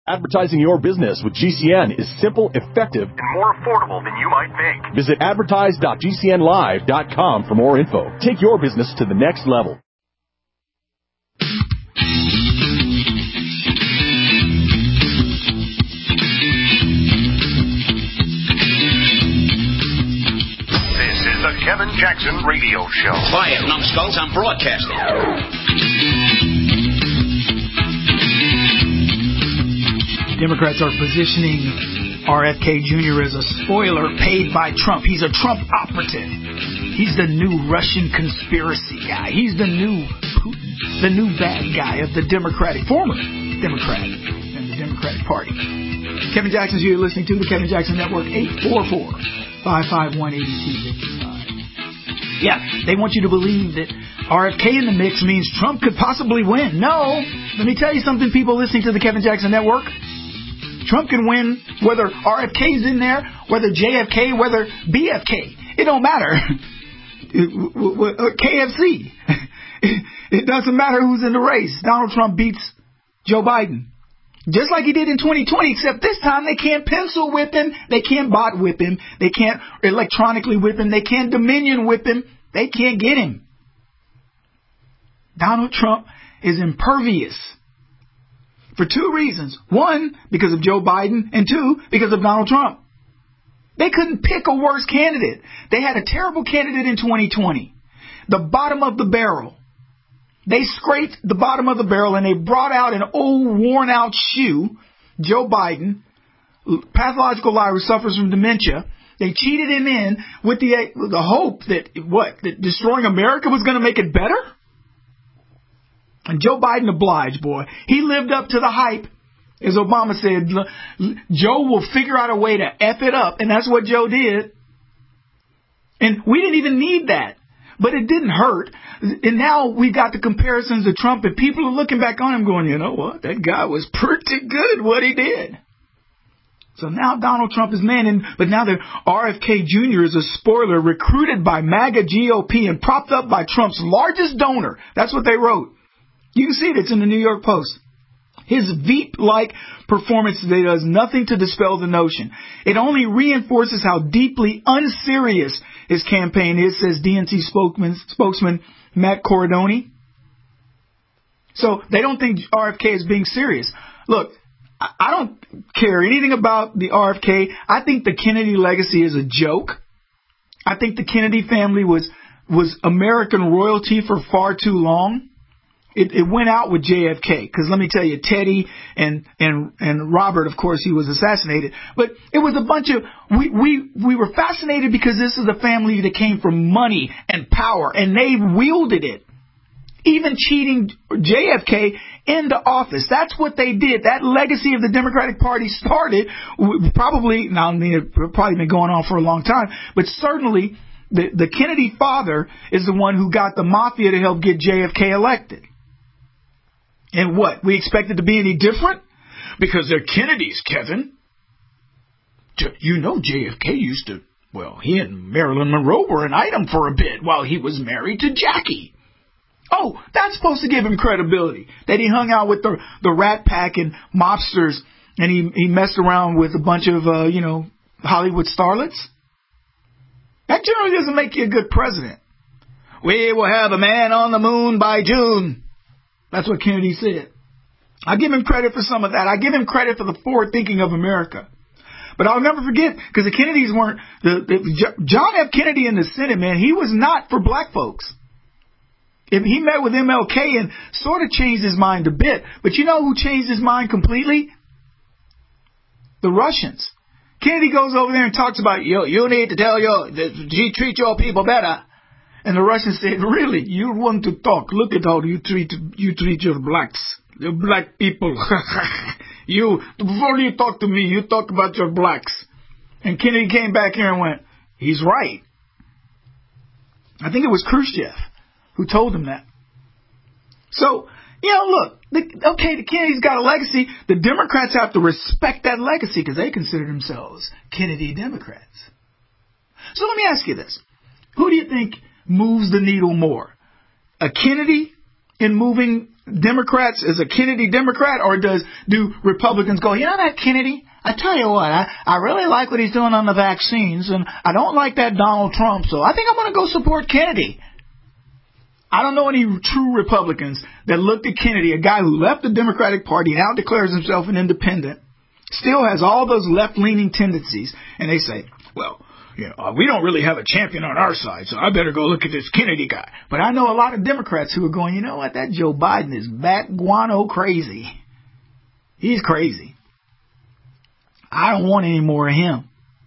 Advertising your business with GCN is simple, effective, and more affordable than you might think. Visit advertise.gcnlive.com for more info. Take your business to the next level. This is the Kevin Jackson Radio Show. Quiet, numbskulls, I'm broadcasting. Democrats are positioning RFK Jr. as a spoiler paid by Trump. He's a Trump operative. He's the new Russian conspiracy guy. He's the new bad guy of the former Democrat and the Democratic Party. Kevin Jackson's here listening to the Kevin Jackson Network, 844-551-8255. Yeah, they want you to believe that RFK in the mix means Trump could possibly win. No, let me tell you something, people listening to the Kevin Jackson Network. Trump can win whether RFK's in there, whether JFK, whether BFK. It don't matter. KFC. It doesn't matter who's in the race. Donald Trump beats Joe Biden. Just like he did in 2020, except this time they can't pencil whip him. They can't bot whip him. They can't electronically whip him. They can't Dominion whip him. They can't get him. Donald Trump is impervious. For two reasons. One, because of Joe Biden, and two, because of Donald Trump. They couldn't pick a worse candidate. They had a terrible candidate in 2020. The bottom of the barrel. They scraped the bottom of the barrel and they brought out an old, worn-out shoe, Joe Biden, pathological liar who suffers from dementia. They cheated him in with the hope that destroying America was going to make it better? And Joe Biden obliged, boy. He lived up to the hype. As Obama said, Joe will figure out a way to F it up. And that's what Joe did. And we didn't even need that. But it didn't hurt. And now we got the comparisons to Trump. And people are looking back on him going, you know what? That guy was pretty good what he did. So now Donald Trump is man. But now the RFK Jr. is a spoiler recruited by MAGA GOP and propped up by Trump's largest donor. That's what they wrote. You can see it. It's in the New York Post. His Veep-like performance today does nothing to dispel the notion. It only reinforces how deeply unserious his campaign is, says DNC spokesman Matt Corradoni. So they don't think RFK is being serious. Look, I don't care anything about the RFK. I think the Kennedy legacy is a joke. I think the Kennedy family was American royalty for far too long. It went out with JFK, because let me tell you, Teddy and Robert, of course, he was assassinated. But it was a bunch of, we were fascinated because this is a family that came from money and power, and they wielded it. Even cheating JFK into office. That's what they did. That legacy of the Democratic Party started probably been going on for a long time, but certainly the Kennedy father is the one who got the mafia to help get JFK elected. And what? We expect it to be any different? Because they're Kennedys, Kevin. You know JFK used to, he and Marilyn Monroe were an item for a bit while he was married to Jackie. Oh, that's supposed to give him credibility. That he hung out with the Rat Pack and mobsters and he messed around with a bunch of, Hollywood starlets. That generally doesn't make you a good president. We will have a man on the moon by June. That's what Kennedy said. I give him credit for some of that. I give him credit for the forward thinking of America. But I'll never forget, because the Kennedys weren't, John F. Kennedy in the Senate, man, he was not for black folks. If he met with MLK and sort of changed his mind a bit. But you know who changed his mind completely? The Russians. Kennedy goes over there and talks about, you need to treat your people better. And the Russians said, really, you want to talk? Look at how you treat your blacks, your black people. Before you talk to me, you talk about your blacks. And Kennedy came back here and went, he's right. I think it was Khrushchev who told him that. So, look, the Kennedys got a legacy. The Democrats have to respect that legacy because they consider themselves Kennedy Democrats. So let me ask you this. Who do you think moves the needle more? A Kennedy in moving Democrats, is a Kennedy Democrat, or do Republicans go, you know that Kennedy? I tell you what, I really like what he's doing on the vaccines, and I don't like that Donald Trump, so I think I'm going to go support Kennedy. I don't know any true Republicans that looked at Kennedy, a guy who left the Democratic Party, now declares himself an independent, still has all those left-leaning tendencies, and they say, well, we don't really have a champion on our side, so I better go look at this Kennedy guy. But I know a lot of Democrats who are going, you know what, that Joe Biden is bat guano crazy. He's crazy. I don't want any more of him.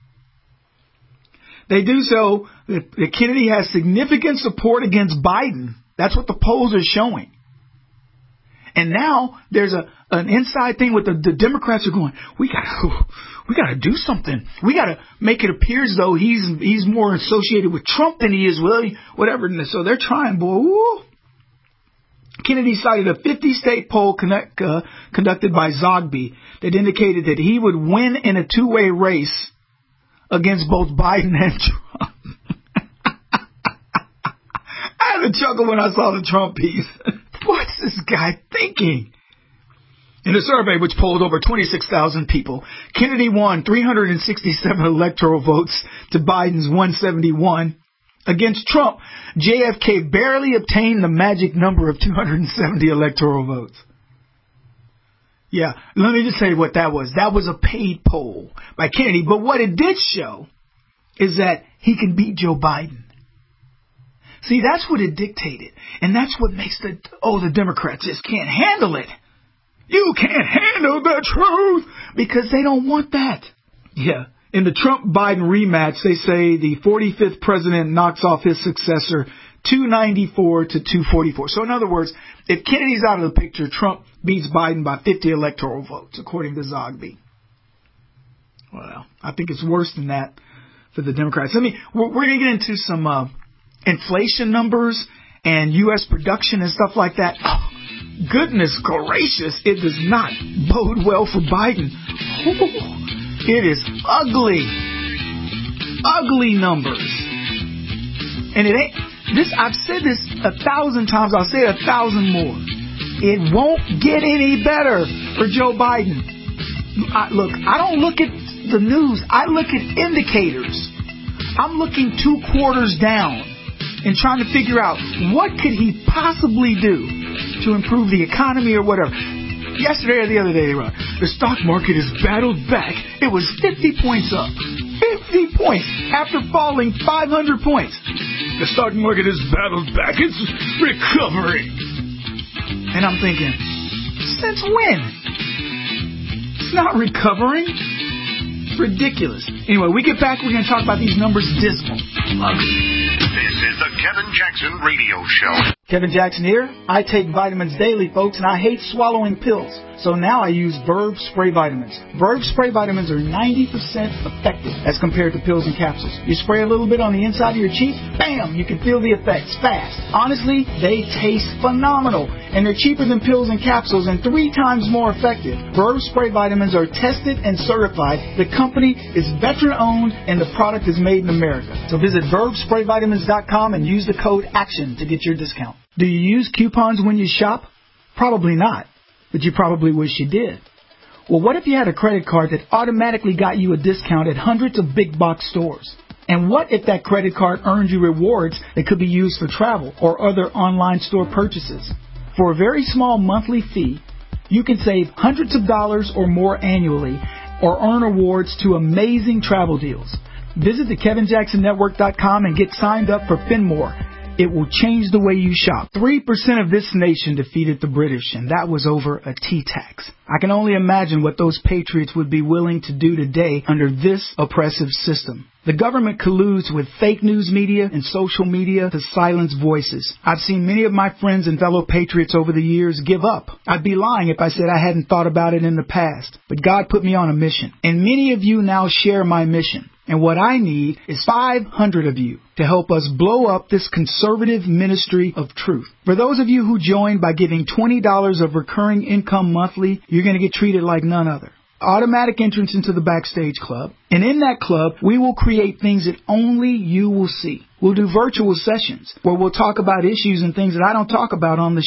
They do so that Kennedy has significant support against Biden. That's what the polls are showing. And now there's an inside thing with the Democrats are going, we got to do something. We got to make it appear as though he's more associated with Trump than he is with whatever. So they're trying, boy. Woo. Kennedy cited a 50-state poll conducted by Zogby that indicated that he would win in a two-way race against both Biden and Trump. I had a chuckle when I saw the Trump piece. What's this guy thinking? In a survey which polled over 26,000 people, Kennedy won 367 electoral votes to Biden's 171. Against Trump, JFK barely obtained the magic number of 270 electoral votes. Yeah, let me just tell you what that was. That was a paid poll by Kennedy. But what it did show is that he can beat Joe Biden. See, that's what it dictated. And that's what makes the Democrats just can't handle it. You can't handle the truth because they don't want that. Yeah. In the Trump-Biden rematch, they say the 45th president knocks off his successor 294 to 244. So in other words, if Kennedy's out of the picture, Trump beats Biden by 50 electoral votes, according to Zogby. Well, I think it's worse than that for the Democrats. We're going to get into some inflation numbers and U.S. production and stuff like that. Oh, goodness gracious, it does not bode well for Biden. Ooh. It is ugly numbers. And it ain't this. I've said this 1,000 times. I'll say it 1,000 more. It won't get any better for Joe Biden. I don't look at the news. I look at indicators. I'm looking 2 quarters down and trying to figure out what could he possibly do to improve the economy or whatever. Yesterday or the other day, they wrote, the stock market has battled back. It was 50 points up. 50 points after falling 500 points. The stock market has battled back. It's recovering. And I'm thinking, since when? It's not recovering. It's ridiculous. Anyway, we get back, we're going to talk about these numbers. Dismal. This is the Kevin Jackson Radio Show. Kevin Jackson here. I take vitamins daily, folks, and I hate swallowing pills. So now I use Verve Spray Vitamins. Verve Spray Vitamins are 90% effective as compared to pills and capsules. You spray a little bit on the inside of your cheek, bam, you can feel the effects fast. Honestly, they taste phenomenal, and they're cheaper than pills and capsules and 3 times more effective. Verve Spray Vitamins are tested and certified. The company is veteran-owned, and the product is made in America. So visit VerveSprayVitamins.com and use the code ACTION to get your discount. Do you use coupons when you shop? Probably not, but you probably wish you did. Well, what if you had a credit card that automatically got you a discount at hundreds of big box stores? And what if that credit card earned you rewards that could be used for travel or other online store purchases? For a very small monthly fee, you can save hundreds of dollars or more annually or earn awards to amazing travel deals. Visit the KevinJacksonNetwork.com and get signed up for Finmore. It will change the way you shop. 3% of this nation defeated the British, and that was over a tea tax. I can only imagine what those patriots would be willing to do today under this oppressive system. The government colludes with fake news media and social media to silence voices. I've seen many of my friends and fellow patriots over the years give up. I'd be lying if I said I hadn't thought about it in the past. But God put me on a mission, and many of you now share my mission. And what I need is 500 of you to help us blow up this conservative ministry of truth. For those of you who join by giving $20 of recurring income monthly, you're going to get treated like none other. Automatic entrance into the Backstage Club. And in that club, we will create things that only you will see. We'll do virtual sessions where we'll talk about issues and things that I don't talk about on the show.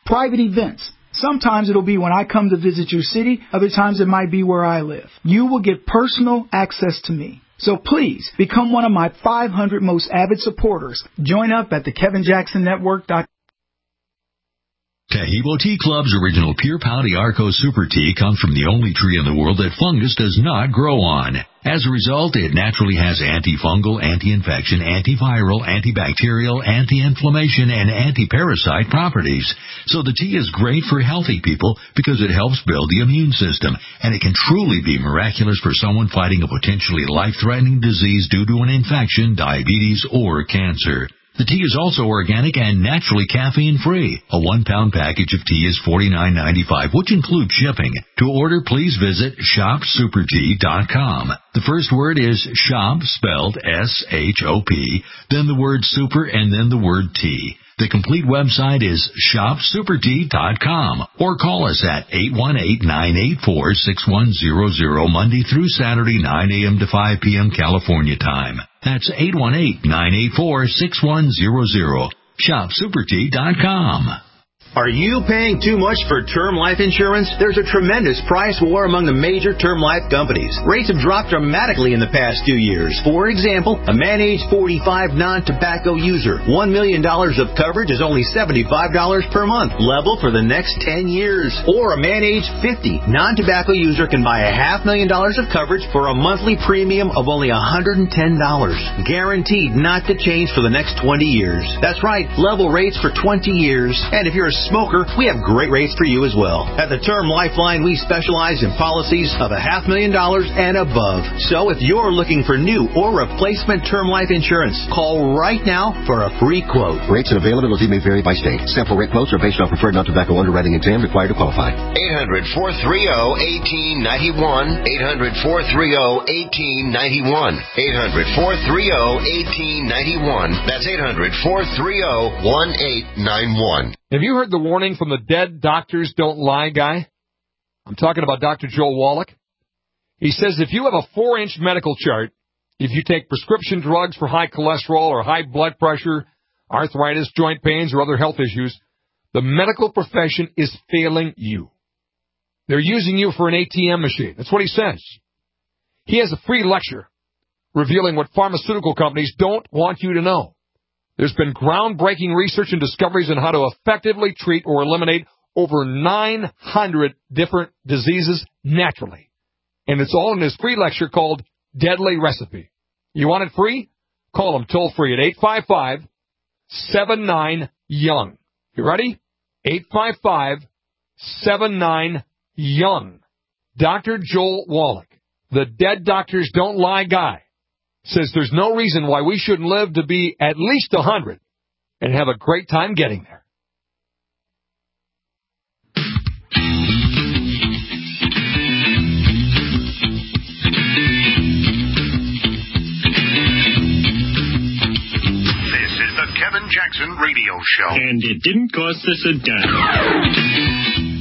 private events. Sometimes it'll be when I come to visit your city. Other times it might be where I live. You will get personal access to me. So please become one of my 500 most avid supporters. Join up at thekevinjacksonnetwork.com. Taheebo Tea Club's original Pure Pau Arco Super Tea comes from the only tree in the world that fungus does not grow on. As a result, it naturally has antifungal, anti-infection, antiviral, antibacterial, anti-inflammation, and anti-parasite properties. So the tea is great for healthy people because it helps build the immune system, and it can truly be miraculous for someone fighting a potentially life-threatening disease due to an infection, diabetes, or cancer. The tea is also organic and naturally caffeine-free. A 1-pound package of tea is $49.95, which includes shipping. To order, please visit shopsupertea.com. The first word is shop, spelled S-H-O-P, then the word super, and then the word tea. The complete website is shopsupertea.com, or call us at 818-984-6100 Monday through Saturday, 9 a.m. to 5 p.m. California time. That's 818-984-6100. shopsupertea.com. Are you paying too much for term life insurance? There's a tremendous price war among the major term life companies. Rates have dropped dramatically in the past 2 years. For example, a man age 45 non-tobacco user, $1 million of coverage is only $75 per month, level for the next 10 years. Or a man age 50 non-tobacco user can buy $500,000 of coverage for a monthly premium of only $110, guaranteed not to change for the next 20 years. That's right, level rates for 20 years. And if you're a smoker, we have great rates for you as well. At the Term Lifeline, we specialize in policies of $500,000 and above. So if you're looking for new or replacement term life insurance, call right now for a free quote. Rates and availability may vary by state. Sample rate quotes are based on preferred non-tobacco underwriting exam required to qualify. 800-430-1891. 800-430-1891. 800-430-1891. That's 800-430-1891. Have you heard the warning from the Dead Doctors Don't Lie guy? I'm talking about Dr. Joel Wallach. He says if you have a 4-inch medical chart, if you take prescription drugs for high cholesterol or high blood pressure, arthritis, joint pains, or other health issues, the medical profession is failing you. They're using you for an ATM machine. That's what he says. He has a free lecture revealing what pharmaceutical companies don't want you to know. There's been groundbreaking research and discoveries on how to effectively treat or eliminate over 900 different diseases naturally. And it's all in his free lecture called Deadly Recipe. You want it free? Call him toll-free at 855-79-YOUNG. You ready? 855-79-YOUNG. Dr. Joel Wallach, the Dead Doctors Don't Lie guy, says there's no reason why we shouldn't live to be at least 100 and have a great time getting there. This is the Kevin Jackson Radio Show. And it didn't cost us a dime.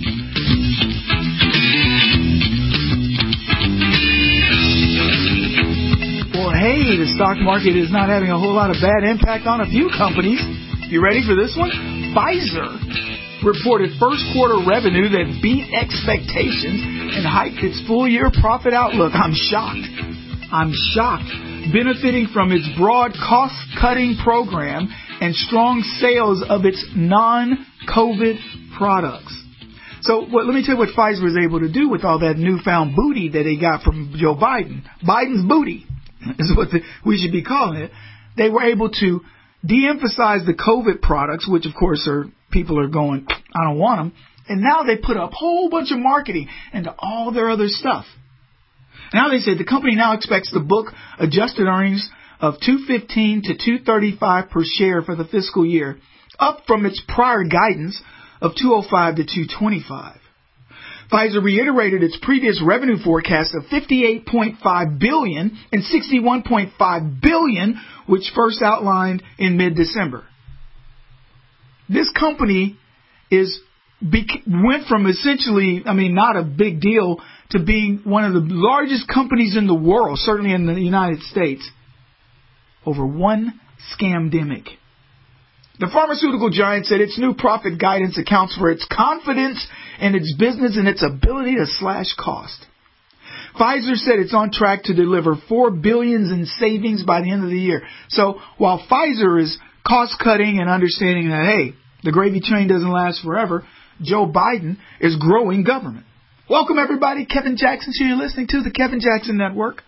Hey, the stock market is not having a whole lot of bad impact on a few companies. You ready for this one? Pfizer reported first quarter revenue that beat expectations and hiked its full-year profit outlook. I'm shocked. Benefiting from its broad cost-cutting program and strong sales of its non-COVID products. So let me tell you what Pfizer was able to do with all that newfound booty that they got from Joe Biden. Biden's booty is what we should be calling it. They were able to de-emphasize the COVID products, which of course people are going, I don't want them. And now they put up a whole bunch of marketing into all their other stuff. Now they said the company now expects to book adjusted earnings of $2.15 to $2.35 per share for the fiscal year, up from its prior guidance of $2.05 to $2.25. Pfizer reiterated its previous revenue forecast of $58.5 billion and $61.5 billion, which first outlined in mid-December. This company went from essentially, not a big deal, to being one of the largest companies in the world, certainly in the United States, over one scamdemic. The pharmaceutical giant said its new profit guidance accounts for its confidence in its business and its ability to slash cost. Pfizer said it's on track to deliver $4 billion in savings by the end of the year. So while Pfizer is cost-cutting and understanding that, hey, the gravy train doesn't last forever, Joe Biden is growing government. Welcome, everybody. Kevin Jackson. So you're listening to the Kevin Jackson Network.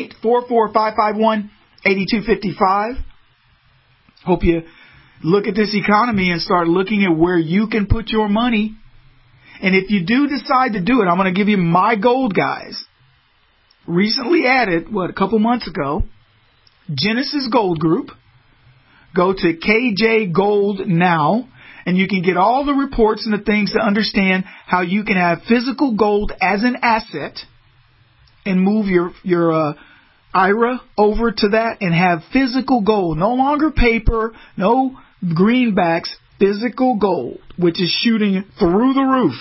844-551-8255. Hope you look at this economy and start looking at where you can put your money. And if you do decide to do it, I'm going to give you my gold guys. Recently added, a couple months ago, Genesis Gold Group. Go to KJ Gold now, and you can get all the reports and the things to understand how you can have physical gold as an asset and move your IRA over to that and have physical gold. No longer paper, no greenbacks, physical gold, which is shooting through the roof.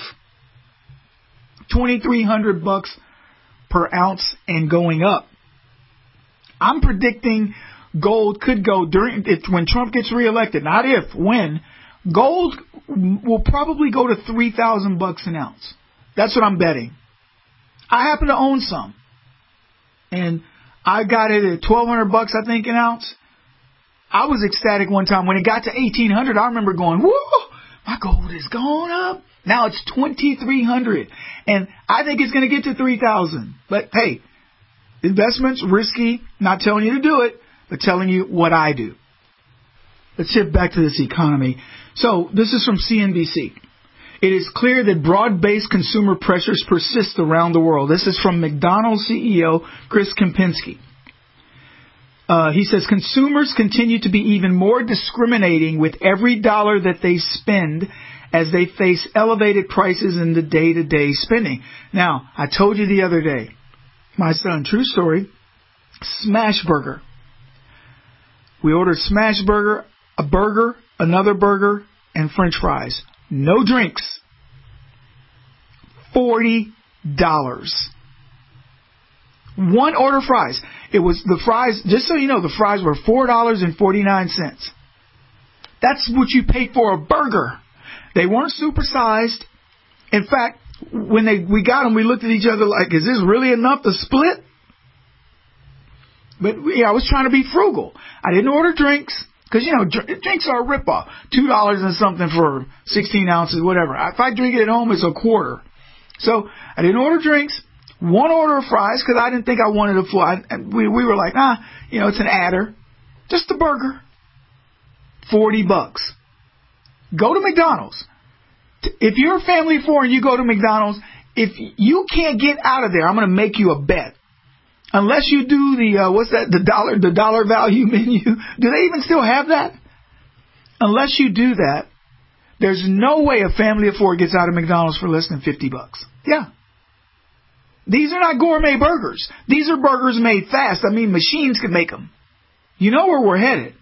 $2,300 per ounce and going up. I'm predicting gold could go when Trump gets reelected, not if, when. Gold will probably go to $3,000 an ounce. That's what I'm betting. I happen to own some, and I got it at $1,200, I think, an ounce. I was ecstatic one time when it got to $1,800. I remember going, "Whoa, my gold is going up." Now it's $2,300, and I think it's going to get to $3,000. But hey, investments risky. Not telling you to do it, but telling you what I do. Let's shift back to this economy. So this is from CNBC. It is clear that broad-based consumer pressures persist around the world. This is from McDonald's CEO Chris Kempinski. He says consumers continue to be even more discriminating with every dollar that they spend as they face elevated prices in the day-to-day spending. Now, I told you the other day, my son, true story, Smash Burger. We ordered Smash Burger, a burger, another burger, and French fries. No drinks. $40. One order fries. It was the fries, just so you know, the fries were $4.49. That's what you pay for a burger. They weren't supersized. In fact, when we got them, we looked at each other like, is this really enough to split? But yeah, I was trying to be frugal. I didn't order drinks because, drinks are a ripoff. $2 and something for 16 ounces, whatever. If I drink it at home, it's a quarter. So I didn't order drinks. One order of fries because I didn't think I wanted a full. We were like, it's an adder. Just a burger. $40. Go to McDonald's. If you're a family of four and you go to McDonald's, if you can't get out of there, I'm going to make you a bet. Unless you do the dollar value menu. Do they even still have that? Unless you do that, there's no way a family of four gets out of McDonald's for less than $50. Yeah. These are not gourmet burgers. These are burgers made fast. Machines can make them. You know where we're headed.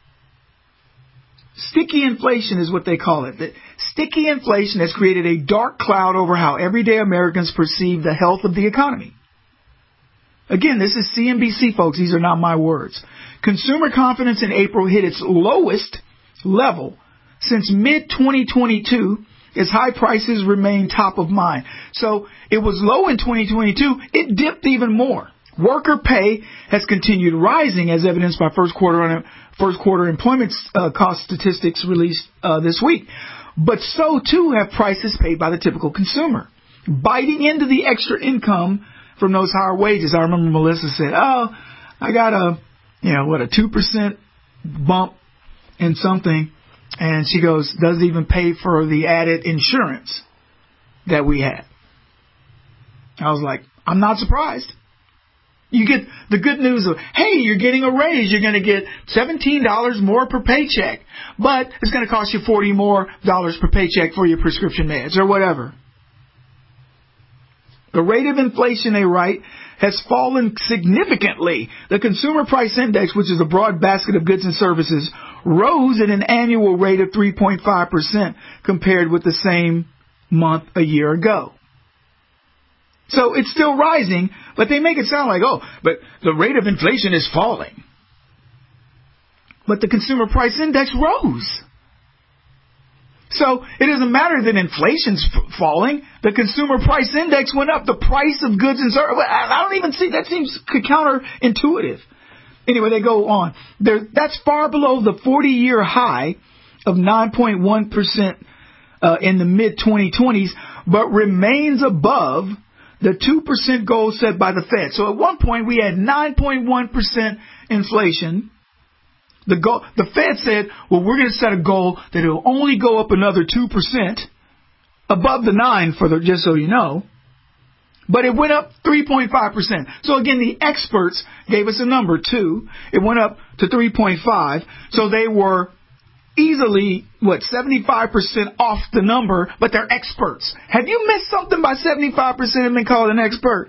Sticky inflation is what they call it. The sticky inflation has created a dark cloud over how everyday Americans perceive the health of the economy. Again, this is CNBC, folks. These are not my words. Consumer confidence in April hit its lowest level since mid-2022 as high prices remain top of mind. So it was low in 2022. It dipped even more. Worker pay has continued rising as evidenced by first quarter employment cost statistics released this week. But so too have prices paid by the typical consumer. Biting into the extra income from those higher wages. I remember Melissa said, I got a 2% bump in something. And she goes, doesn't even pay for the added insurance that we had. I was like, I'm not surprised. You get the good news of, hey, you're getting a raise. You're going to get $17 more per paycheck. But it's going to cost you $40 more per paycheck for your prescription meds or whatever. The rate of inflation, they write, has fallen significantly. The Consumer Price Index, which is a broad basket of goods and services, rose at an annual rate of 3.5% compared with the same month a year ago. So it's still rising, but they make it sound like, but the rate of inflation is falling. But the Consumer Price Index rose. So it doesn't matter that inflation's falling. The consumer price index went up. The price of goods and services. I don't even see that. Seems counterintuitive. Anyway, they go on. That's far below the 40-year high of 9.1% in the mid-2020s, but remains above the 2% goal set by the Fed. So at one point we had 9.1% inflation. The Fed said, well, we're going to set a goal that it will only go up another 2% above the 9 just so you know. But it went up 3.5%. So again, the experts gave us a number 2. It went up to 3.5. So they were easily, 75% off the number, but they're experts. Have you missed something by 75% and been called an expert?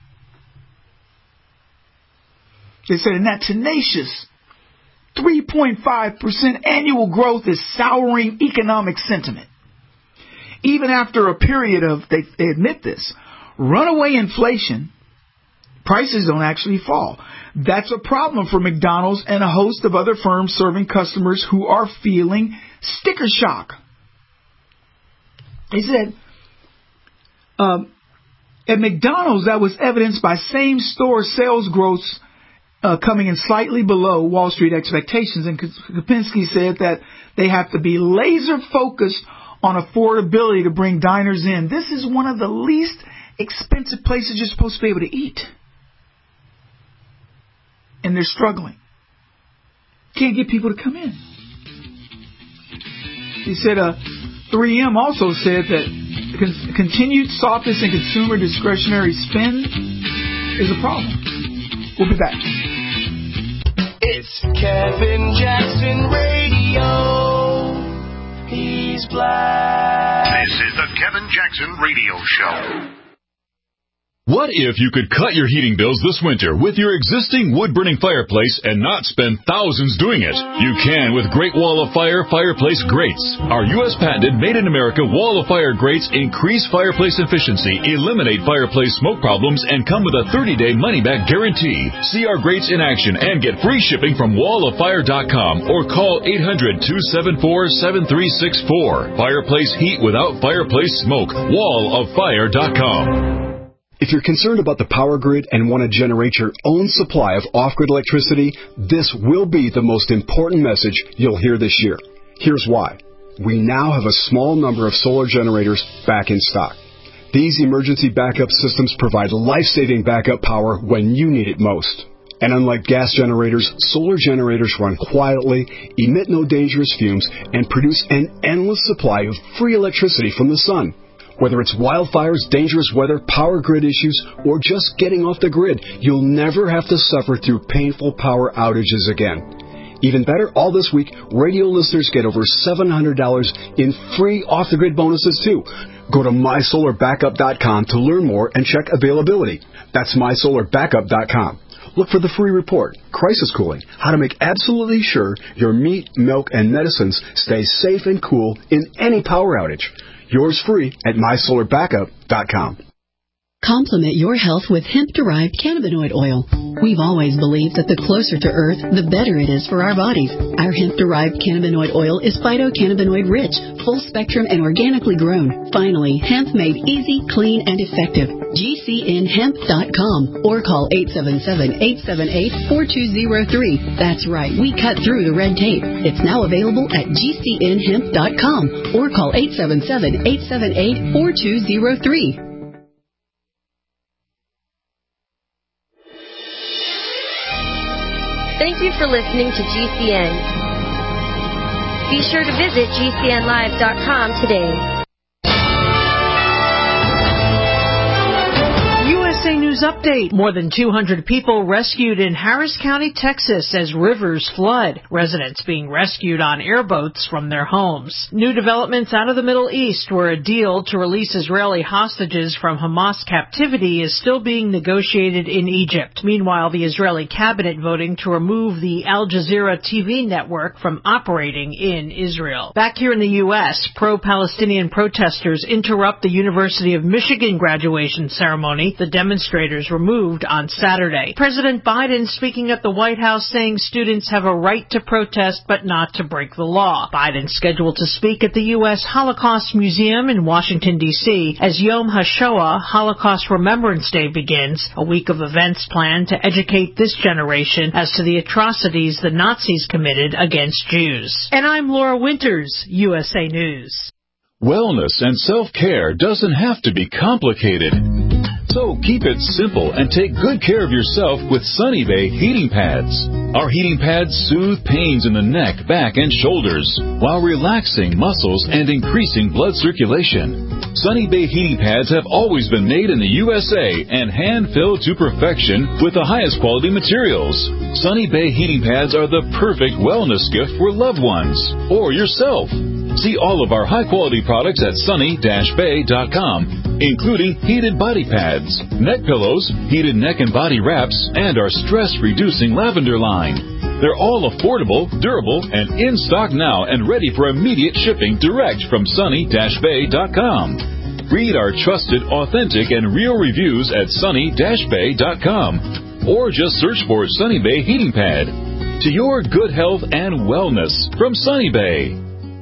They said in that tenacious 3.5% annual growth is souring economic sentiment. Even after a period of, they admit this, runaway inflation, prices don't actually fall. That's a problem for McDonald's and a host of other firms serving customers who are feeling sticker shock. They said, at McDonald's, that was evidenced by same-store sales growth coming in slightly below Wall Street expectations. And Kopinski said that they have to be laser-focused on affordability to bring diners in. This is one of the least expensive places you're supposed to be able to eat. And they're struggling. Can't get people to come in. He said 3M also said that continued softness in consumer discretionary spend is a problem. We'll be back. It's Kevin Jackson Radio. He's black. This is the Kevin Jackson Radio Show. What if you could cut your heating bills this winter with your existing wood-burning fireplace and not spend thousands doing it? You can with Great Wall of Fire fireplace grates. Our U.S. patented made-in-America Wall of Fire grates increase fireplace efficiency, eliminate fireplace smoke problems, and come with a 30-day money-back guarantee. See our grates in action and get free shipping from walloffire.com or call 800-274-7364. Fireplace heat without fireplace smoke. walloffire.com. If you're concerned about the power grid and want to generate your own supply of off-grid electricity, this will be the most important message you'll hear this year. Here's why. We now have a small number of solar generators back in stock. These emergency backup systems provide life-saving backup power when you need it most. And unlike gas generators, solar generators run quietly, emit no dangerous fumes, and produce an endless supply of free electricity from the sun. Whether it's wildfires, dangerous weather, power grid issues, or just getting off the grid, you'll never have to suffer through painful power outages again. Even better, all this week, radio listeners get over $700 in free off-the-grid bonuses, too. Go to mysolarbackup.com to learn more and check availability. That's mysolarbackup.com. Look for the free report, Crisis Cooling, how to make absolutely sure your meat, milk, and medicines stay safe and cool in any power outage. Yours free at mysolarbackup.com. Complement your health with hemp-derived cannabinoid oil. We've always believed that the closer to Earth, the better it is for our bodies. Our hemp-derived cannabinoid oil is phytocannabinoid-rich, full-spectrum, and organically grown. Finally, hemp made easy, clean, and effective. GCNhemp.com or call 877-878-4203. That's right, we cut through the red tape. It's now available at GCNhemp.com or call 877-878-4203. Thank you for listening to GCN. Be sure to visit GCNlive.com today. USA News Update. More than 200 people rescued in Harris County, Texas as rivers flood. Residents being rescued on airboats from their homes. New developments out of the Middle East where a deal to release Israeli hostages from Hamas captivity is still being negotiated in Egypt. Meanwhile, the Israeli cabinet voting to remove the Al Jazeera TV network from operating in Israel. Back here in the U.S., pro-Palestinian protesters interrupt the University of Michigan graduation ceremony. The demonstrators demonstrators removed on Saturday. President Biden speaking at the White House saying students have a right to protest but not to break the law. Biden scheduled to speak at the U.S. Holocaust Museum in Washington, D.C. as Yom HaShoah, Holocaust Remembrance Day, begins, a week of events planned to educate this generation as to the atrocities the Nazis committed against Jews. And I'm Laura Winters, USA News. Wellness and self-care doesn't have to be complicated. So keep it simple and take good care of yourself with Sunny Bay heating pads. Our heating pads soothe pains in the neck, back, and shoulders while relaxing muscles and increasing blood circulation. Sunny Bay heating pads have always been made in the USA and hand-filled to perfection with the highest quality materials. Sunny Bay heating pads are the perfect wellness gift for loved ones or yourself. See all of our high-quality products at sunny-bay.com, including heated body pads, neck pillows, heated neck and body wraps, and our stress-reducing lavender line. They're all affordable, durable, and in stock now and ready for immediate shipping direct from sunny-bay.com. Read our trusted, authentic, and real reviews at sunny-bay.com or just search for Sunny Bay Heating Pad. To your good health and wellness from Sunny Bay.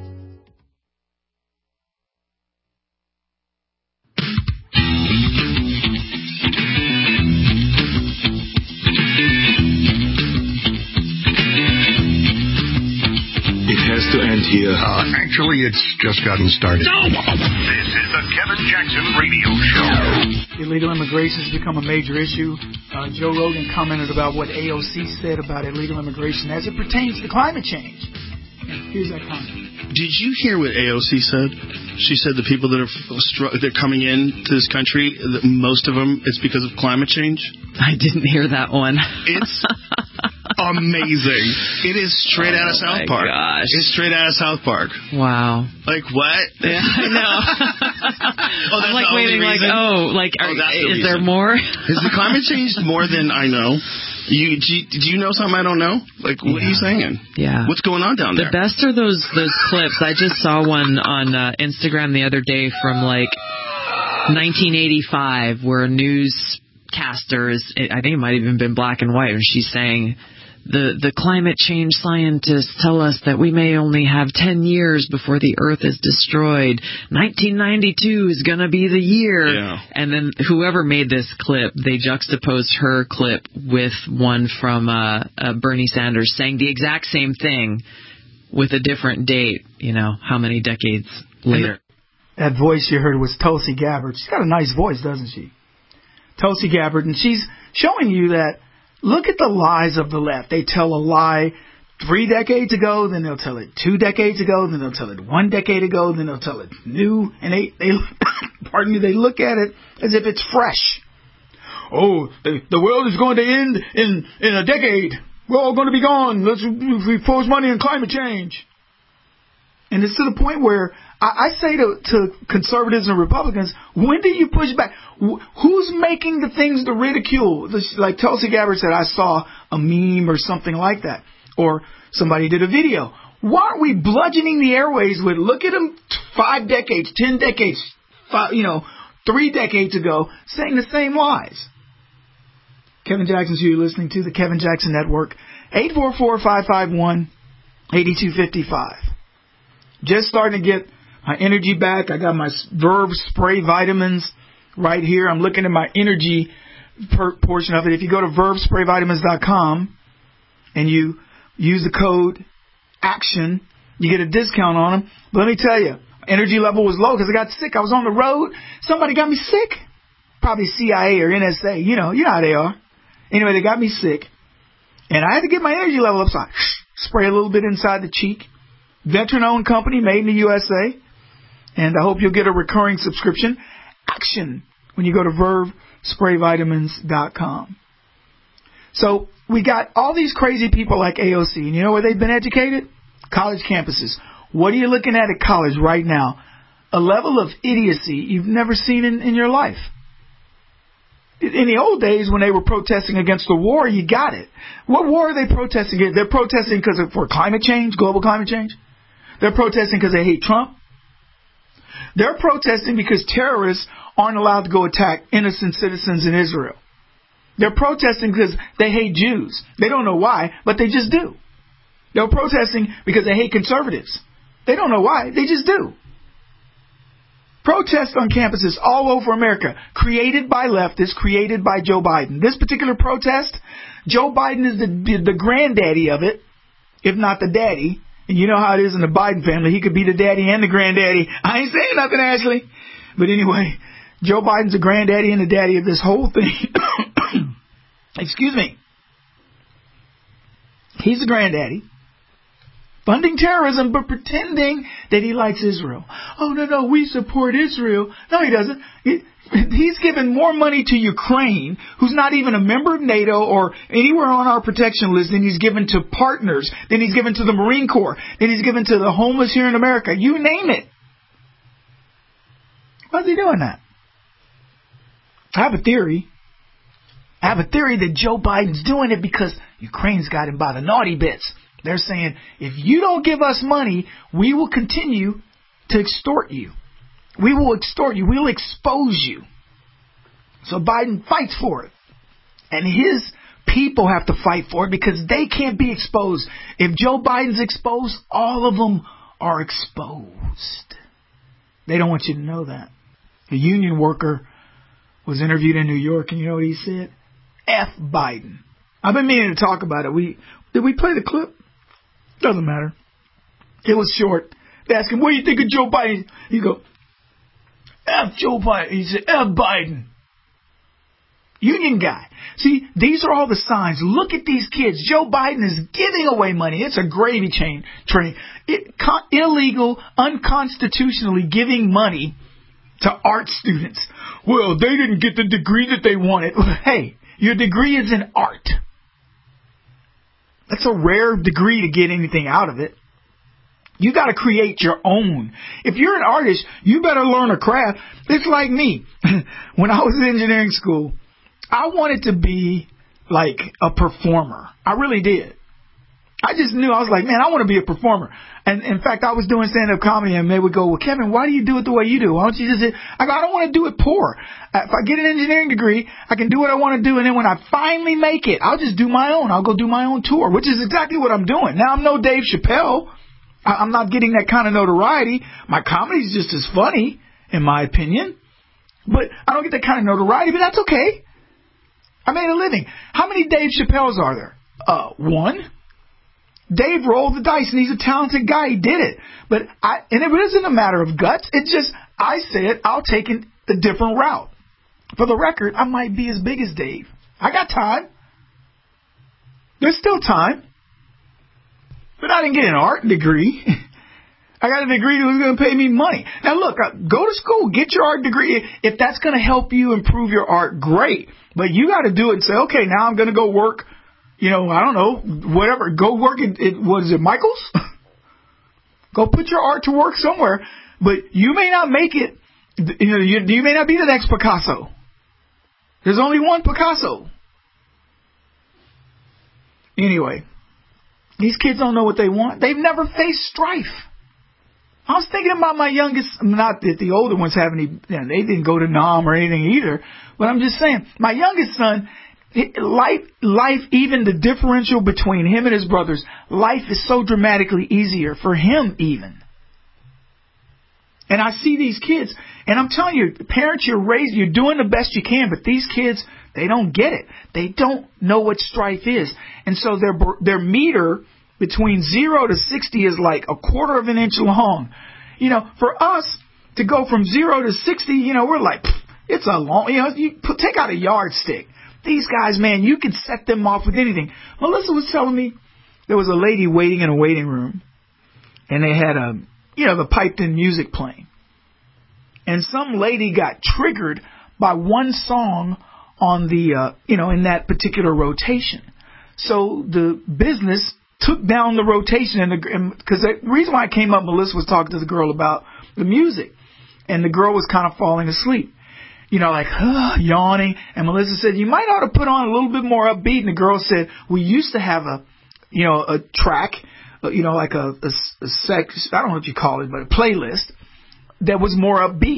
To end here. Actually, it's just gotten started. No! This is the Kevin Jackson Radio Show. Illegal immigration has become a major issue. Joe Rogan commented about what AOC said about illegal immigration as it pertains to climate change. And here's that comment. Did you hear what AOC said? She said the people that they're coming in to this country, most of them, it's because of climate change. I didn't hear that one. It's amazing. It is straight out of South Park. Gosh. It's straight out of South Park. Wow. Like what? Yeah, I know. I'm like waiting, is there more? Has the climate changed more than I know? Do you know something I don't know? Like, what are you saying? Yeah. What's going on down there? The best are those clips. I just saw one on Instagram the other day from, 1985 where a newscaster I think it might have even been black and white, and she's saying, the climate change scientists tell us that we may only have 10 years before the Earth is destroyed. 1992 is going to be the year. Yeah. And then whoever made this clip, they juxtaposed her clip with one from Bernie Sanders saying the exact same thing with a different date, how many decades later. That voice you heard was Tulsi Gabbard. She's got a nice voice, doesn't she? Tulsi Gabbard, and she's showing you that look at the lies of the left. They tell a lie 3 decades ago, then they'll tell it 2 decades ago, then they'll tell it 1 decade ago, then they'll tell it new, and they pardon me, they look at it as if it's fresh. Oh, the world is going to end in a decade. We're all going to be gone. Let's repose money on climate change. And it's to the point where I say to conservatives and Republicans, when do you push back? Who's making the things to ridicule? Like Tulsi Gabbard said, I saw a meme or something like that. Or somebody did a video. Why aren't we bludgeoning the airways with, look at them 5 decades, 10 decades, 3 decades ago, saying the same lies? Kevin Jackson's here. You're listening to the Kevin Jackson Network. 844-551-8255. Just starting to get my energy back. I got my Verve spray vitamins right here. I'm looking at my energy portion of it. If you go to vervesprayvitamins.com and you use the code ACTION, you get a discount on them. But let me tell you, energy level was low because I got sick. I was on the road. Somebody got me sick. Probably CIA or NSA. You know how they are. Anyway, they got me sick. And I had to get my energy level up. So I spray a little bit inside the cheek. Veteran-owned company, made in the USA. And I hope you'll get a recurring subscription. Action when you go to vervesprayvitamins.com. So we got all these crazy people like AOC. And you know where they've been educated? College campuses. What are you looking at college right now? A level of idiocy you've never seen in your life. In the old days when they were protesting against the war, you got it. What war are they protesting against? They're protesting for climate change, global climate change. They're protesting because they hate Trump. They're protesting because terrorists aren't allowed to go attack innocent citizens in Israel. They're protesting because they hate Jews. They don't know why, but they just do. They're protesting because they hate conservatives. They don't know why, they just do. Protests on campuses all over America, created by leftists, created by Joe Biden. This particular protest, Joe Biden is the granddaddy of it, if not the daddy. And you know how it is in the Biden family. He could be the daddy and the granddaddy. I ain't saying nothing, Ashley. But anyway, Joe Biden's the granddaddy and the daddy of this whole thing. Excuse me. He's the granddaddy. Funding terrorism, but pretending that he likes Israel. Oh, no, we support Israel. No, he doesn't. He's given more money to Ukraine, who's not even a member of NATO or anywhere on our protection list, than he's given to partners, than he's given to the Marine Corps, than he's given to the homeless here in America. You name it. Why's he doing that? I have a theory. That Joe Biden's doing it because Ukraine's got him by the naughty bits. They're saying, if you don't give us money, we will continue to extort you. We will extort you. We'll expose you. So Biden fights for it. And his people have to fight for it because they can't be exposed. If Joe Biden's exposed, all of them are exposed. They don't want you to know that. A union worker was interviewed in New York, and you know what he said? F Biden. I've been meaning to talk about it. Did we play the clip? Doesn't matter. It was short. They asked him, what do you think of Joe Biden? He go, F Joe Biden. He said, F Biden. Union guy. See, these are all the signs. Look at these kids. Joe Biden is giving away money. It's a gravy train. Illegal, unconstitutionally giving money to art students. Well, they didn't get the degree that they wanted. Hey, your degree is in art. That's a rare degree to get anything out of it. You got to create your own. If you're an artist, you better learn a craft. It's like me. When I was in engineering school, I wanted to be like a performer. I really did. I just knew. I was like, man, I want to be a performer. And in fact, I was doing stand-up comedy, and they would go, well, Kevin, why do you do it the way you do? Why don't you just... I go, I don't want to do it poor. If I get an engineering degree, I can do what I want to do, and then when I finally make it, I'll just do my own. I'll go do my own tour, which is exactly what I'm doing. Now, I'm no Dave Chappelle. I'm not getting that kind of notoriety. My comedy's just as funny, in my opinion. But I don't get that kind of notoriety, but that's okay. I made a living. How many Dave Chappelles are there? One. Dave rolled the dice, and he's a talented guy. He did it. And it isn't a matter of guts. It's just, I said, I'll take a different route. For the record, I might be as big as Dave. I got time. There's still time. But I didn't get an art degree. I got a degree that was going to pay me money. Now, look, go to school. Get your art degree. If that's going to help you improve your art, great. But you got to do it and say, okay, now I'm going to go work. I don't know, whatever. Go work at what is it, Michael's? Go put your art to work somewhere. But you may not make it. You may not be the next Picasso. There's only one Picasso. Anyway, these kids don't know what they want. They've never faced strife. I was thinking about my youngest, not that the older ones have any, they didn't go to Nam or anything either. But I'm just saying, my youngest son, life, even the differential between him and his brothers, life is so dramatically easier for him even. And I see these kids, and I'm telling you, parents, you're doing the best you can, but these kids, they don't get it. They don't know what strife is. And so their meter between 0 to 60 is like a quarter of an inch long. For us to go from 0 to 60, we're like, it's a long, take out a yardstick. These guys, man, you can set them off with anything. Melissa was telling me there was a lady waiting in a waiting room, and they had the piped-in music playing. And some lady got triggered by one song on the, in that particular rotation. So the business took down the rotation, because the reason why I came up, Melissa was talking to the girl about the music, and the girl was kind of falling asleep. Yawning. And Melissa said, you might ought to put on a little bit more upbeat. And the girl said, we used to have a track, like a sex, I don't know what you call it, but a playlist that was more upbeat.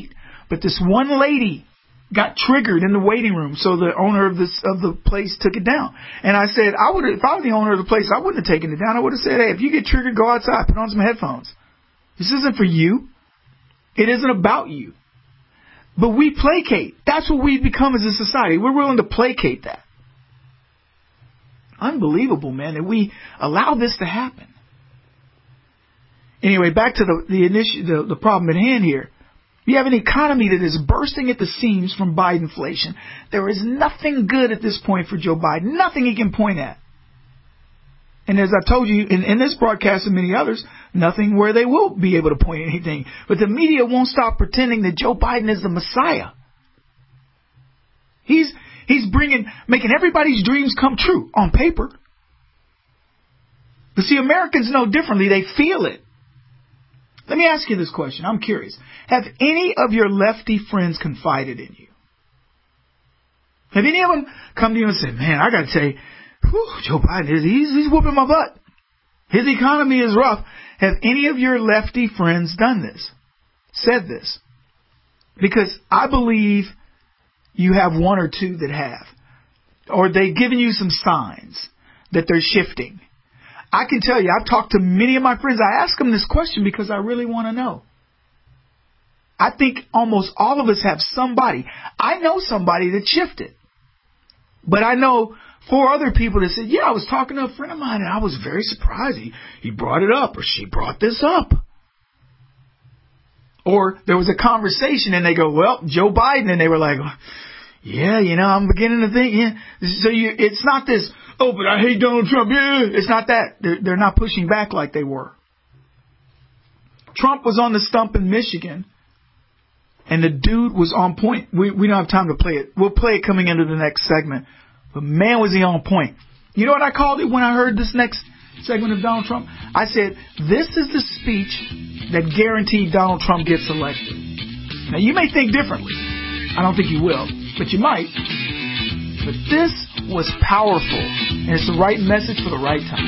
But this one lady got triggered in the waiting room, so the owner of the place took it down. And I said, if I were the owner of the place, I wouldn't have taken it down. I would have said, hey, if you get triggered, go outside, put on some headphones. This isn't for you. It isn't about you. But we placate. That's what we've become as a society. We're willing to placate that. Unbelievable, man, that we allow this to happen. Anyway, back to the problem at hand here. You have an economy that is bursting at the seams from Bidenflation. There is nothing good at this point for Joe Biden. Nothing he can point at. And as I told you in this broadcast and many others, nothing where they will be able to point at anything. But the media won't stop pretending that Joe Biden is the Messiah. He's making everybody's dreams come true on paper. But see, Americans know differently. They feel it. Let me ask you this question. I'm curious. Have any of your lefty friends confided in you? Have any of them come to you and said, man, I got to tell you, Joe Biden, he's whooping my butt. His economy is rough. Have any of your lefty friends done this? Said this? Because I believe you have one or two that have. Or they've given you some signs that they're shifting. I can tell you, I've talked to many of my friends. I ask them this question because I really want to know. I think almost all of us have somebody. I know somebody that shifted. But I know 4 other people that said, yeah, I was talking to a friend of mine and I was very surprised. He brought it up or she brought this up. Or there was a conversation and they go, well, Joe Biden. And they were like, yeah, I'm beginning to think. Yeah. So it's not this, oh, but I hate Donald Trump. Yeah, it's not that. They're not pushing back like they were. Trump was on the stump in Michigan, and the dude was on point. We don't have time to play it. We'll play it coming into the next segment. But man, was he on point. You know what I called it when I heard this next segment of Donald Trump? I said, this is the speech that guaranteed Donald Trump gets elected. Now, you may think differently. I don't think you will, but you might. But this was powerful, and it's the right message for the right time.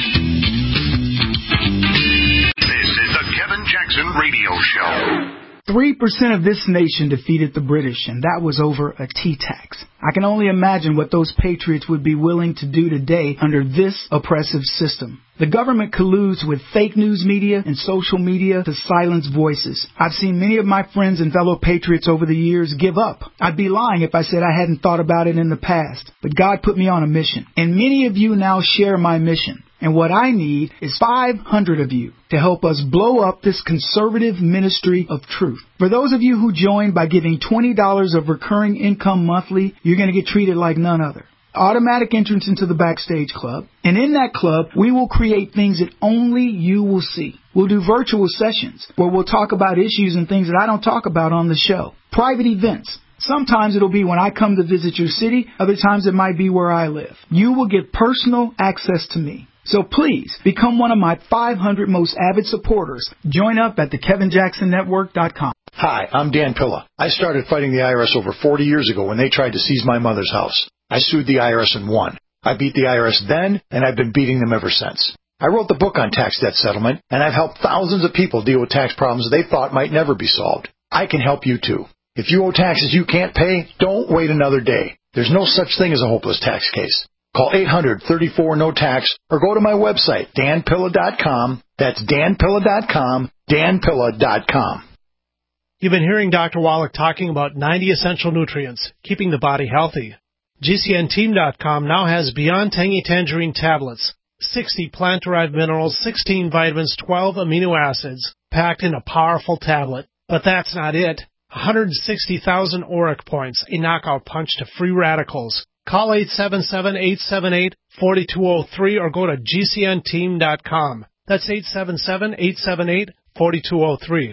This is the Kevin Jackson Radio Show. 3% of this nation defeated the British, and that was over a tea tax. I can only imagine what those patriots would be willing to do today under this oppressive system. The government colludes with fake news media and social media to silence voices. I've seen many of my friends and fellow patriots over the years give up. I'd be lying if I said I hadn't thought about it in the past. But God put me on a mission, and many of you now share my mission. And what I need is 500 of you to help us blow up this conservative ministry of truth. For those of you who join by giving $20 of recurring income monthly, you're going to get treated like none other. Automatic entrance into the Backstage Club. And in that club, we will create things that only you will see. We'll do virtual sessions where we'll talk about issues and things that I don't talk about on the show. Private events. Sometimes it'll be when I come to visit your city. Other times it might be where I live. You will get personal access to me. So please become one of my 500 most avid supporters. Join up at thekevinjacksonnetwork.com. Hi, I'm Dan Pilla. I started fighting the IRS over 40 years ago when they tried to seize my mother's house. I sued the IRS and won. I beat the IRS then, and I've been beating them ever since. I wrote the book on tax debt settlement, and I've helped thousands of people deal with tax problems they thought might never be solved. I can help you too. If you owe taxes you can't pay, don't wait another day. There's no such thing as a hopeless tax case. Call 800-34-NO-TAX or go to my website, danpilla.com. That's danpilla.com, danpilla.com. You've been hearing Dr. Wallach talking about 90 essential nutrients, keeping the body healthy. GCNteam.com now has Beyond Tangy Tangerine tablets, 60 plant-derived minerals, 16 vitamins, 12 amino acids, packed in a powerful tablet. But that's not it. 160,000 ORAC points, a knockout punch to free radicals. Call 877-878-4203 or go to GCNteam.com. That's 877-878-4203.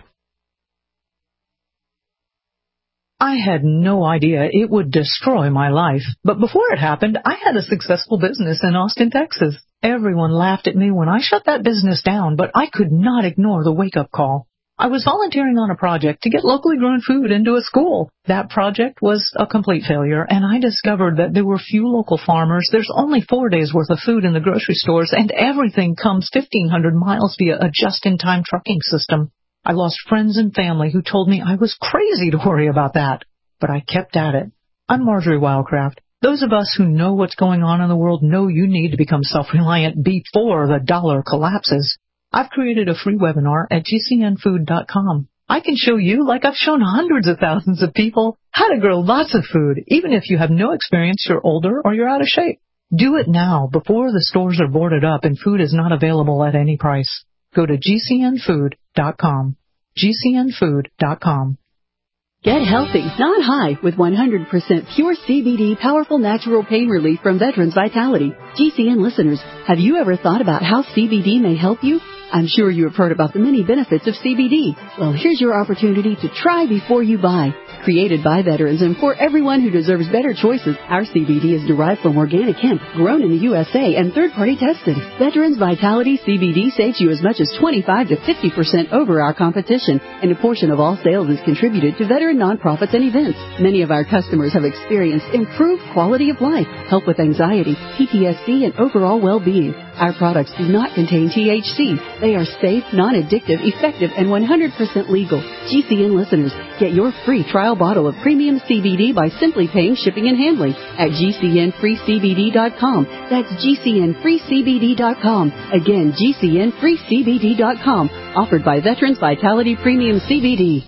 I had no idea it would destroy my life. But before it happened, I had a successful business in Austin, Texas. Everyone laughed at me when I shut that business down, but I could not ignore the wake-up call. I was volunteering on a project to get locally grown food into a school. That project was a complete failure, and I discovered that there were few local farmers. There's only 4 days' worth of food in the grocery stores, and everything comes 1,500 miles via a just-in-time trucking system. I lost friends and family who told me I was crazy to worry about that, but I kept at it. I'm Marjorie Wildcraft. Those of us who know what's going on in the world know you need to become self-reliant before the dollar collapses. I've created a free webinar at gcnfood.com. I can show you, like I've shown hundreds of thousands of people, how to grow lots of food, even if you have no experience, you're older, or you're out of shape. Do it now, before the stores are boarded up and food is not available at any price. Go to gcnfood.com. gcnfood.com. Get healthy, not high, with 100% pure CBD powerful natural pain relief from Veterans Vitality. GCN listeners, have you ever thought about how CBD may help you? I'm sure you have heard about the many benefits of CBD. Well, here's your opportunity to try before you buy. Created by veterans and for everyone who deserves better choices, our CBD is derived from organic hemp, grown in the USA and third-party tested. Veterans Vitality CBD saves you as much as 25 to 50% over our competition, and a portion of all sales is contributed to veteran nonprofits and events. Many of our customers have experienced improved quality of life, help with anxiety, PTSD, and overall well-being. Our products do not contain THC. They are safe, non-addictive, effective, and 100% legal. GCN listeners, get your free trial bottle of premium CBD by simply paying shipping and handling at GCNFreeCBD.com. That's GCNFreeCBD.com. Again, GCNFreeCBD.com. Offered by Veterans Vitality Premium CBD.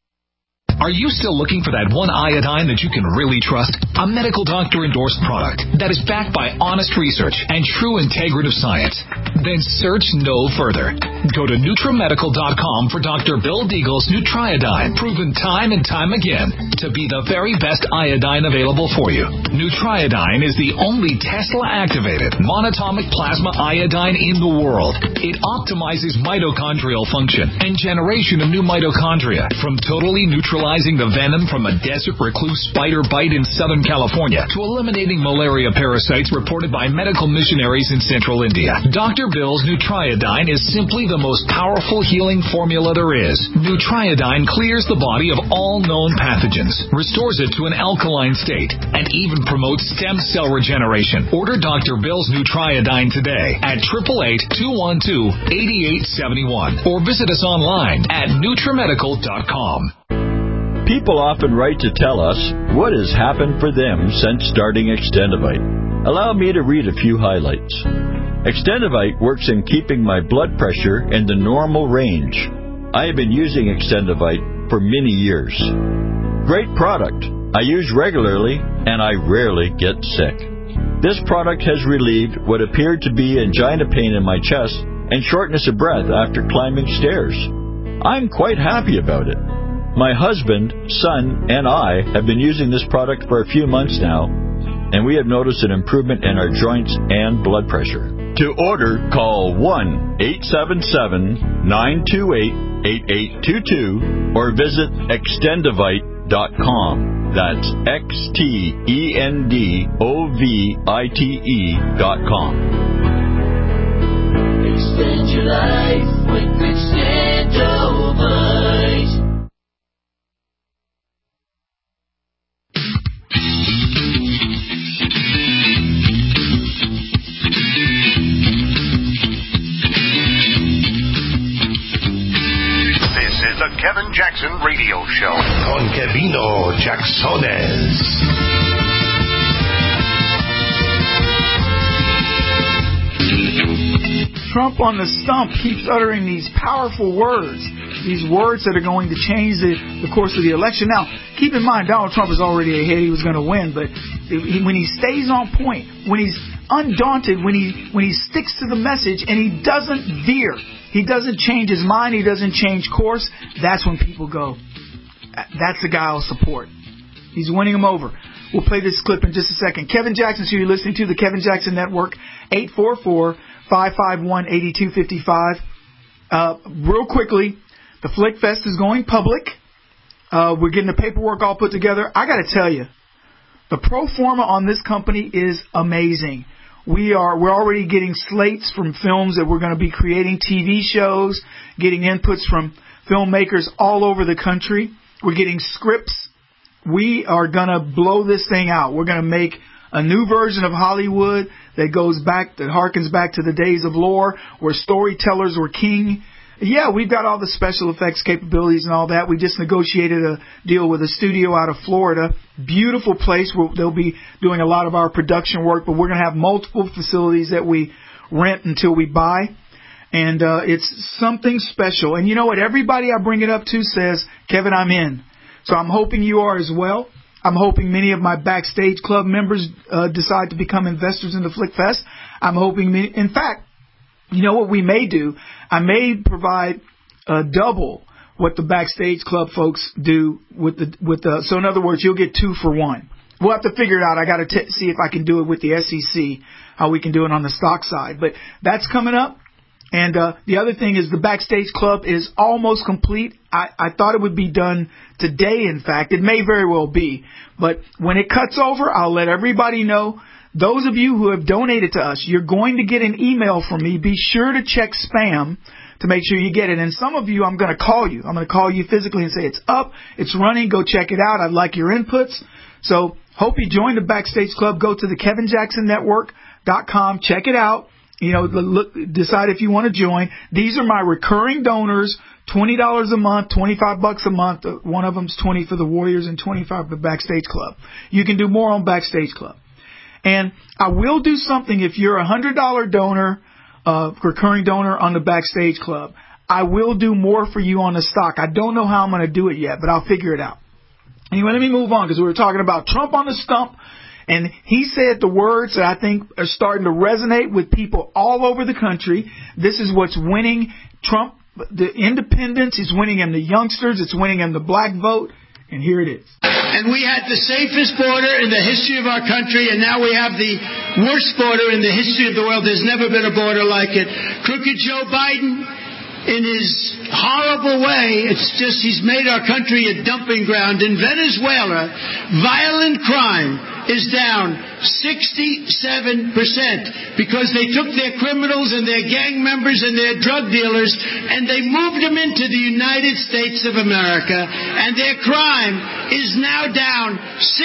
Are you still looking for that one iodine that you can really trust? A medical doctor-endorsed product that is backed by honest research and true integrative science? Then search no further. Go to NutriMedical.com for Dr. Bill Deagle's Nutriodine, proven time and time again to be the very best iodine available for you. Nutriodine is the only Tesla-activated monatomic plasma iodine in the world. It optimizes mitochondrial function and generation of new mitochondria from totally neutralizing the venom from a desert recluse spider bite in Southern California to eliminating malaria parasites reported by medical missionaries in central India. Dr. Bill's Nutriodine is simply the most powerful healing formula there is. Nutriodine clears the body of all known pathogens, restores it to an alkaline state, and even promotes stem cell regeneration. Order Dr. Bill's Nutriodine today at 888-212-8871 or visit us online at NutriMedical.com. People often write to tell us what has happened for them since starting Extendivite. Allow me to read a few highlights. Extendivite works in keeping my blood pressure in the normal range. I have been using Extendivite for many years. Great product. I use regularly and I rarely get sick. This product has relieved what appeared to be angina pain in my chest and shortness of breath after climbing stairs. I'm quite happy about it. My husband, son, and I have been using this product for a few months now, and we have noticed an improvement in our joints and blood pressure. To order, call 1-877-928-8822 or visit Extendivite.com. That's Extendovite.com. Extend your life with Extendovite. The Kevin Jackson Radio Show. Con Kevino Jacksones. Trump on the stump keeps uttering these powerful words, these words that are going to change the course of the election. Now, keep in mind, Donald Trump is already ahead. He was going to win, but when he stays on point, when he's undaunted, when he sticks to the message and he doesn't veer, he doesn't change his mind, he doesn't change course, that's when people go, that's the guy I'll support. He's winning them over. We'll play this clip in just a second. Kevin Jackson, so you're listening to the Kevin Jackson Network, 844-551-8255. Real quickly, the Flick Fest is going public. We're getting the paperwork all put together. I got to tell you, the pro forma on this company is amazing. We're already getting slates from films that we're going to be creating, TV shows, getting inputs from filmmakers all over the country. We're getting scripts. We are going to blow this thing out. We're going to make a new version of Hollywood that harkens back to the days of lore, where storytellers were king. Yeah, we've got all the special effects capabilities and all that. We just negotiated a deal with a studio out of Florida. Beautiful place where they'll be doing a lot of our production work, but we're going to have multiple facilities that we rent until we buy. And it's something special. And you know what? Everybody I bring it up to says, Kevin, I'm in. So I'm hoping you are as well. I'm hoping many of my Backstage Club members decide to become investors in the FlickFest. I'm hoping, in fact, you know what we may do? I may provide double what the Backstage Club folks do with the. So in other words, you'll get 2 for 1. We'll have to figure it out. I got to see if I can do it with the SEC, how we can do it on the stock side. But that's coming up. And the other thing is the Backstage Club is almost complete. I thought it would be done today, in fact. It may very well be. But when it cuts over, I'll let everybody know. Those of you who have donated to us, you're going to get an email from me. Be sure to check spam to make sure you get it. And some of you, I'm going to call you. I'm going to call you physically and say, it's up, it's running, go check it out. I'd like your inputs. So hope you join the Backstage Club. Go to the KevinJacksonNetwork.com. Check it out. You know, decide if you want to join. These are my recurring donors, $20 a month, $25 a month. One of them's $20 for the Warriors and $25 for the Backstage Club. You can do more on Backstage Club. And I will do something if you're a $100 donor, recurring donor on the Backstage Club. I will do more for you on the stock. I don't know how I'm going to do it yet, but I'll figure it out. Anyway, let me move on because we were talking about Trump on the stump. And he said the words that I think are starting to resonate with people all over the country. This is what's winning Trump. The independents is winning him the youngsters. It's winning him the black vote. And here it is. And we had the safest border in the history of our country, and now we have the worst border in the history of the world. There's never been a border like it. Crooked Joe Biden, in his horrible way, it's just he's made our country a dumping ground. In Venezuela, violent crime is down 67% because they took their criminals and their gang members and their drug dealers and they moved them into the United States of America, and their crime is now down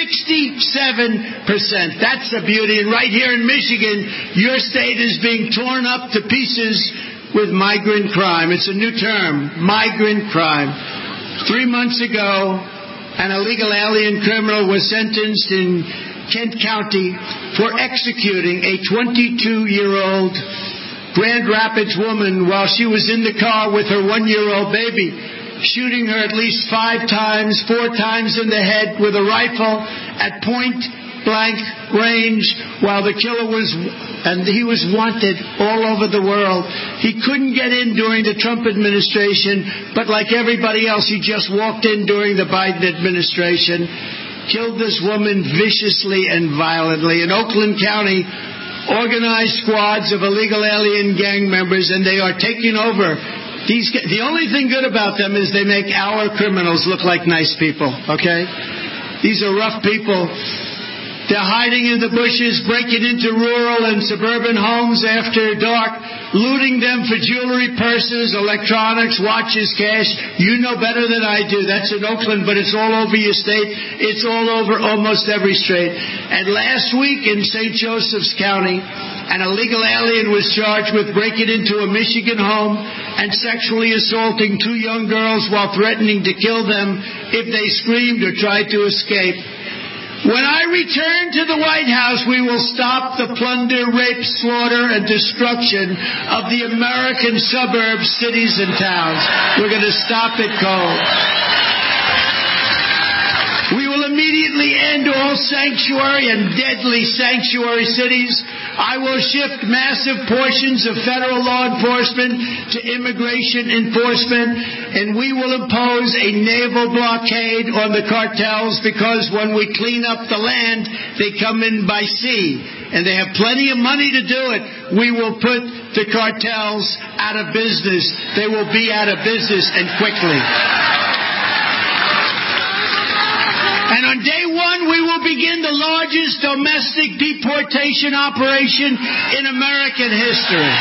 67%. That's the beauty. And right here in Michigan, your state is being torn up to pieces with migrant crime. It's a new term, migrant crime. 3 months ago, an illegal alien criminal was sentenced in Kent County for executing a 22-year-old Grand Rapids woman while she was in the car with her 1-year-old baby, shooting her at least 5 times, 4 times in the head with a rifle at point blank range while the killer he was wanted all over the world. He couldn't get in during the Trump administration, but like everybody else, he just walked in during the Biden administration, killed this woman viciously and violently. In Oakland County, organized squads of illegal alien gang members, and they are taking over. The only thing good about them is they make our criminals look like nice people, okay? These are rough people. They're hiding in the bushes, breaking into rural and suburban homes after dark, looting them for jewelry, purses, electronics, watches, cash. You know better than I do. That's in Oakland, but it's all over your state. It's all over almost every state. And last week in St. Joseph's County, an illegal alien was charged with breaking into a Michigan home and sexually assaulting 2 young girls while threatening to kill them if they screamed or tried to escape. When I return to the White House, we will stop the plunder, rape, slaughter, and destruction of the American suburbs, cities, and towns. We're going to stop it cold. We will immediately end all sanctuary and deadly sanctuary cities. I will shift massive portions of federal law enforcement to immigration enforcement, and we will impose a naval blockade on the cartels because when we clean up the land, they come in by sea, and they have plenty of money to do it. We will put the cartels out of business. They will be out of business, and quickly. And on day 1, we will begin the largest domestic deportation operation in American history.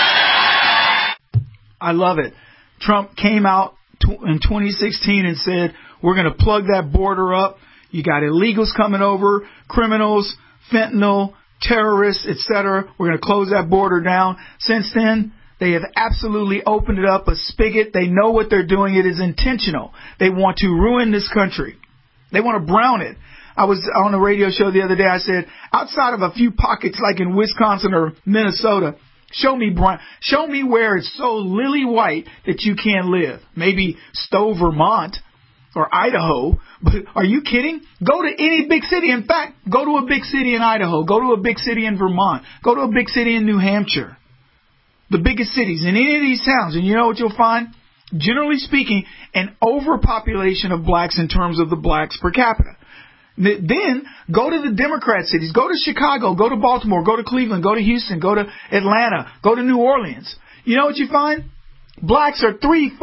I love it. Trump came out in 2016 and said, we're going to plug that border up. You got illegals coming over, criminals, fentanyl, terrorists, etc. We're going to close that border down. Since then, They have absolutely opened it up, a spigot. They know what they're doing. It is intentional. They want to ruin this country. They want to brown it. I was on a radio show the other day. I said, outside of a few pockets like in Wisconsin or Minnesota, show me where it's so lily white that you can't live. Maybe Stowe, Vermont, or Idaho. But are you kidding? Go to any big city. In fact, go to a big city in Idaho. Go to a big city in Vermont. Go to a big city in New Hampshire. The biggest cities in any of these towns. And you know what you'll find? Generally speaking, an overpopulation of blacks in terms of the blacks per capita. Then go to the Democrat cities. Go to Chicago. Go to Baltimore. Go to Cleveland. Go to Houston. Go to Atlanta. Go to New Orleans. You know what you find? Blacks are 100%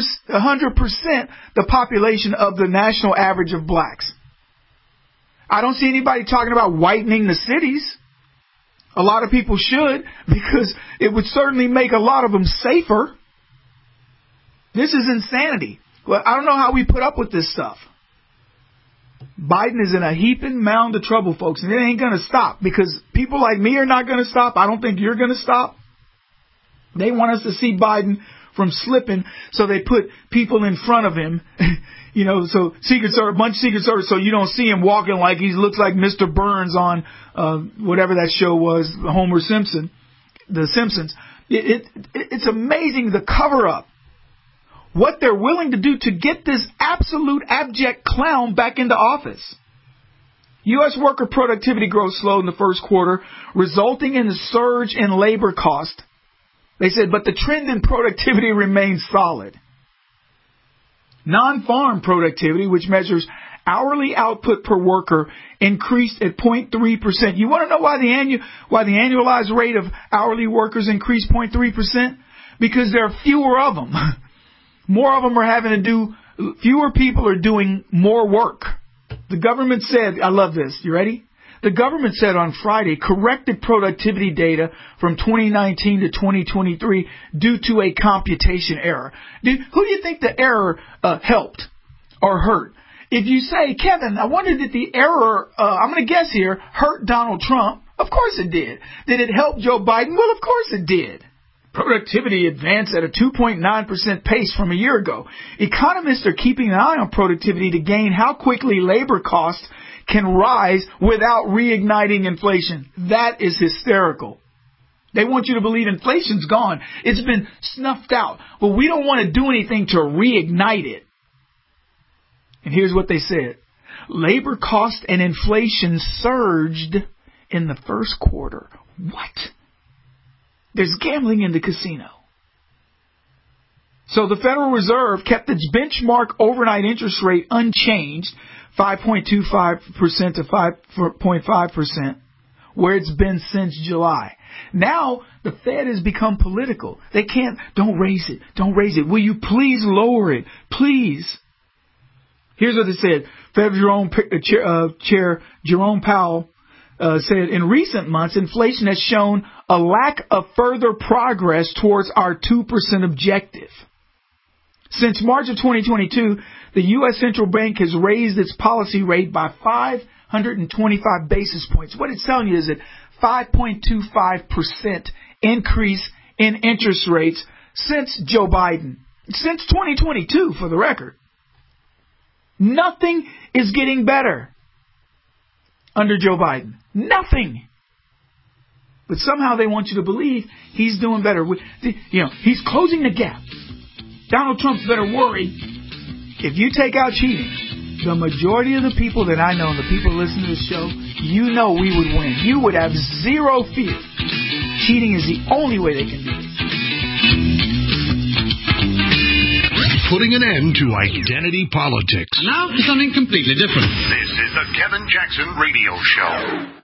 the population of the national average of blacks. I don't see anybody talking about whitening the cities. A lot of people should, because it would certainly make a lot of them safer. This is insanity. Well, I don't know how we put up with this stuff. Biden is in a heaping mound of trouble, folks, and it ain't going to stop, because people like me are not going to stop. I don't think you're going to stop. They want us to see Biden from slipping, so they put people in front of him, so Secret Service, a bunch of Secret Service, so you don't see him walking like he looks like Mr. Burns on whatever that show was, Homer Simpson, The Simpsons. It's amazing the cover-up. What they're willing to do to get this absolute abject clown back into office. U.S. worker productivity growth slowed in the first quarter, resulting in a surge in labor cost. They said, but the trend in productivity remains solid. Non-farm productivity, which measures hourly output per worker, increased at 0.3%. You want to know why the annualized rate of hourly workers increased 0.3%? Because there are fewer of them. More of them are having to do, fewer people are doing more work. The government said, I love this, you ready? The government said on Friday corrected productivity data from 2019 to 2023 due to a computation error. Who do you think the error helped or hurt? If you say, Kevin, I wonder did the error, I'm going to guess here, hurt Donald Trump? Of course it did. Did it help Joe Biden? Well, of course it did. Productivity advanced at a 2.9% pace from a year ago. Economists are keeping an eye on productivity to gain how quickly labor costs can rise without reigniting inflation. That is hysterical. They want you to believe inflation's gone. It's been snuffed out. But we don't want to do anything to reignite it. And here's what they said. Labor cost and inflation surged in the first quarter. What? There's gambling in the casino. So the Federal Reserve kept its benchmark overnight interest rate unchanged, 5.25% to 5.5%, where it's been since July. Now the Fed has become political. They can't, don't raise it. Will you please lower it? Please. Here's what they said. Fed Chair Jerome Powell said, in recent months, inflation has shown a lack of further progress towards our 2% objective. Since March of 2022, the U.S. Central Bank has raised its policy rate by 525 basis points. What it's telling you is that 5.25% increase in interest rates since Joe Biden. Since 2022, for the record. Nothing is getting better under Joe Biden. Nothing. But somehow they want you to believe he's doing better. He's closing the gap. Donald Trump's better worry. If you take out cheating, the majority of the people that I know and the people listening to this show, you know we would win. You would have zero fear. Cheating is the only way they can do this. Putting an end to identity politics. Now for something completely different. This is the Kevin Jackson Radio Show.